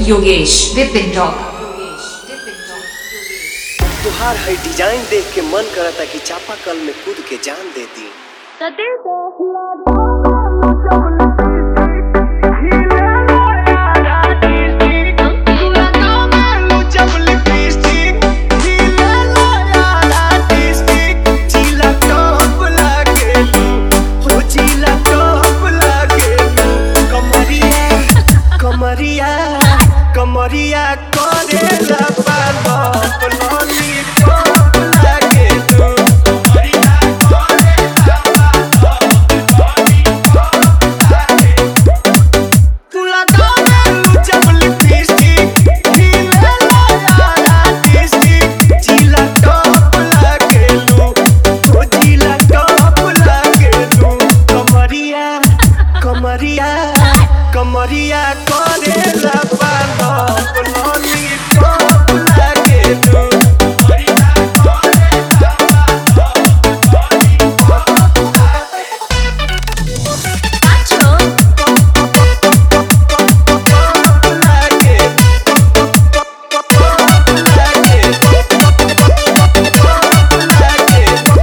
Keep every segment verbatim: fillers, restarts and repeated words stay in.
Yogesh Vipin rock. तुहार है design देख के मन करता कि चापाकल में कूद के जान दे दी। कमरिया कमरिया करेला पालप लॉलीपॉप लागे तू। कमरिया करेला पालप लॉलीपॉप लागे तू। लगावे जब लिपस्टिक हिले लाया लिपस्टिक जिला टॉप लागे तू। ओ जिला टॉप लागे तू। कमरिया कमरिया कमरिया करेला पालप लॉलीपॉप लागे तू। कमरिया करेला पालप लॉलीपॉप लागे।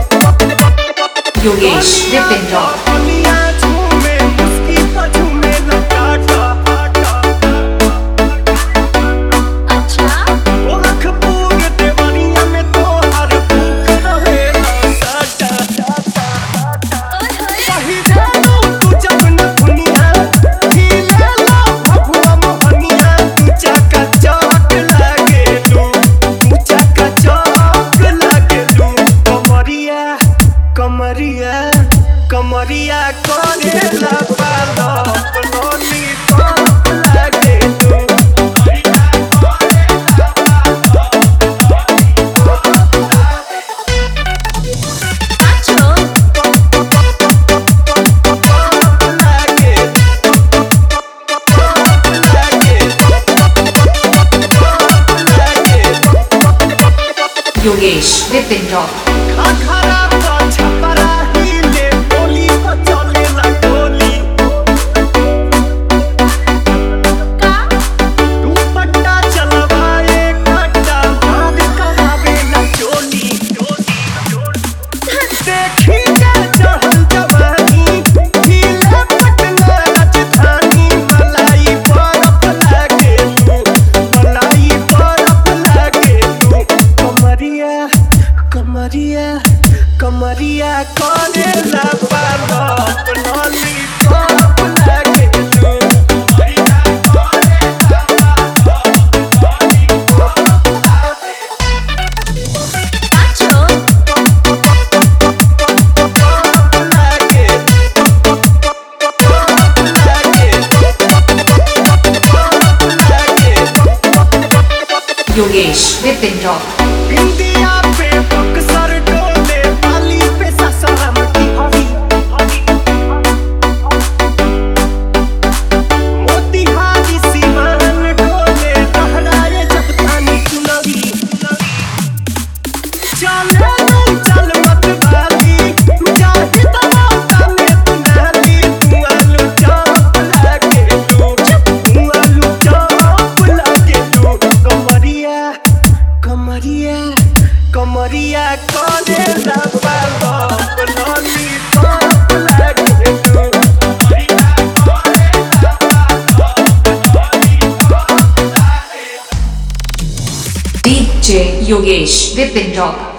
योगेश विपिन रॉक। कमरिया कमरिया करेला पालप लॉलीपॉप लागे तू। कमरिया करेला पालप लॉलीपॉप लागे। योगेश विपिन रॉक। कमरिया कमरिया करेला पालप लॉलीपॉप लागे तू। कमरिया करेला पालप लॉलीपॉप लागे। योगेश विपिन रॉक। इंडिया पे बक्सर डोले बाली पे सासाराम की हवी मोतिहारी सीमान डोले लहराए जब थानी चुनरी। चले नहीं चल मत बाली जाहि दबाता में तुम्हारी। तू आलू चौप लागे तू। तू आलू चौप लागे तू। कमरिया कमरिया कमरिया करेला पालप लॉलीपॉप लागे तू। कमरिया करेला पालप लॉलीपॉप लागे। DJ Yogesh Vipin rock.